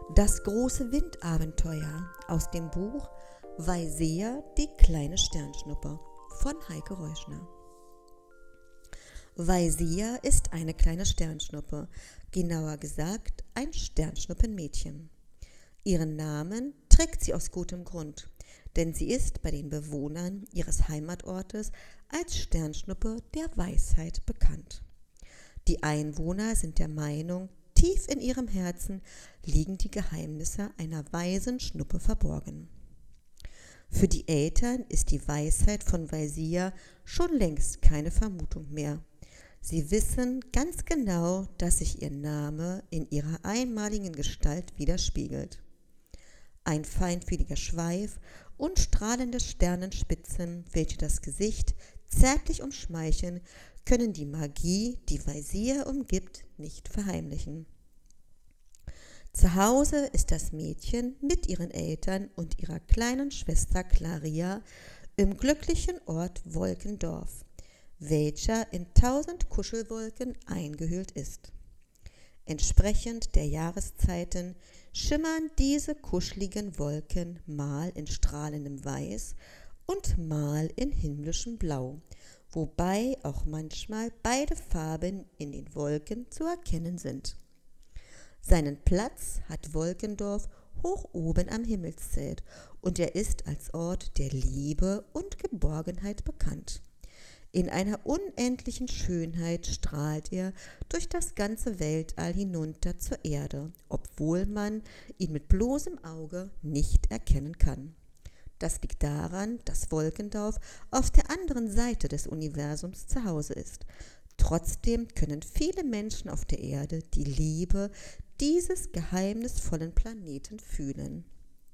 Das große Windabenteuer aus dem Buch Weißea, die kleine Sternschnuppe von Heike Reuschner. Weißea ist eine kleine Sternschnuppe, genauer gesagt ein Sternschnuppenmädchen. Ihren Namen trägt sie aus gutem Grund, denn sie ist bei den Bewohnern ihres Heimatortes als Sternschnuppe der Weisheit bekannt. Die Einwohner sind der Meinung, tief in ihrem Herzen liegen die Geheimnisse einer weisen Schnuppe verborgen. Für die Eltern ist die Weisheit von Weißea schon längst keine Vermutung mehr. Sie wissen ganz genau, dass sich ihr Name in ihrer einmaligen Gestalt widerspiegelt. Ein feinfühliger Schweif und strahlende Sternenspitzen, welche das Gesicht zärtlich umschmeicheln, können die Magie, die Weißea umgibt, nicht verheimlichen. Zu Hause ist das Mädchen mit ihren Eltern und ihrer kleinen Schwester Claria im glücklichen Ort Wolkendorf, welcher in 1000 Kuschelwolken eingehüllt ist. Entsprechend der Jahreszeiten schimmern diese kuscheligen Wolken mal in strahlendem Weiß und mal in himmlischem Blau, wobei auch manchmal beide Farben in den Wolken zu erkennen sind. Seinen Platz hat Wolkendorf hoch oben am Himmelszelt und er ist als Ort der Liebe und Geborgenheit bekannt. In einer unendlichen Schönheit strahlt er durch das ganze Weltall hinunter zur Erde, obwohl man ihn mit bloßem Auge nicht erkennen kann. Das liegt daran, dass Wolkendorf auf der anderen Seite des Universums zu Hause ist. Trotzdem können viele Menschen auf der Erde die Liebe dieses geheimnisvollen Planeten fühlen.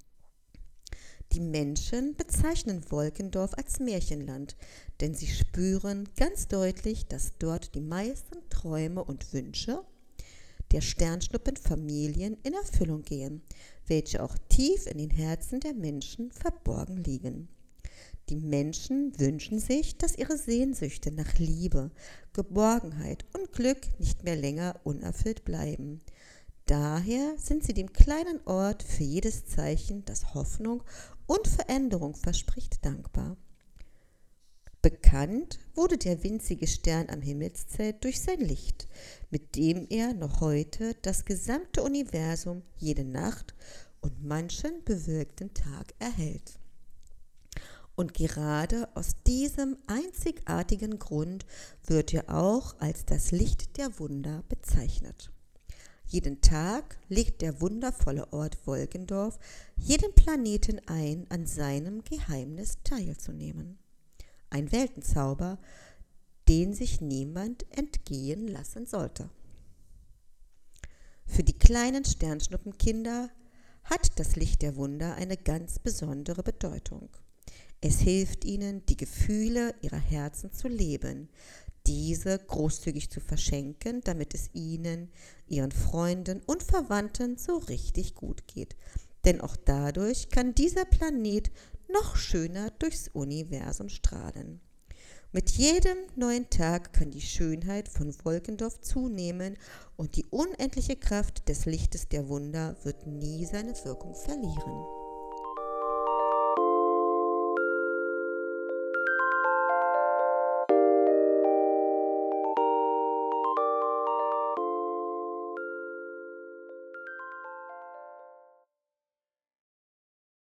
Die Menschen bezeichnen Wolkendorf als Märchenland, denn sie spüren ganz deutlich, dass dort die meisten Träume und Wünsche der Sternschnuppenfamilien in Erfüllung gehen, welche auch tief in den Herzen der Menschen verborgen liegen. Die Menschen wünschen sich, dass ihre Sehnsüchte nach Liebe, Geborgenheit und Glück nicht mehr länger unerfüllt bleiben. Daher sind sie dem kleinen Ort für jedes Zeichen, das Hoffnung und Veränderung verspricht, dankbar. Bekannt wurde der winzige Stern am Himmelszelt durch sein Licht, mit dem er noch heute das gesamte Universum jede Nacht und manchen bewölkten Tag erhält. Und gerade aus diesem einzigartigen Grund wird er auch als das Licht der Wunder bezeichnet. Jeden Tag legt der wundervolle Ort Wolkendorf jeden Planeten ein, an seinem Geheimnis teilzunehmen. Ein Weltenzauber, den sich niemand entgehen lassen sollte. Für die kleinen Sternschnuppenkinder hat das Licht der Wunder eine ganz besondere Bedeutung. Es hilft ihnen, die Gefühle ihrer Herzen zu leben, diese großzügig zu verschenken, damit es ihnen, ihren Freunden und Verwandten so richtig gut geht. Denn auch dadurch kann dieser Planet noch schöner durchs Universum strahlen. Mit jedem neuen Tag kann die Schönheit von Wolkendorf zunehmen und die unendliche Kraft des Lichtes der Wunder wird nie seine Wirkung verlieren.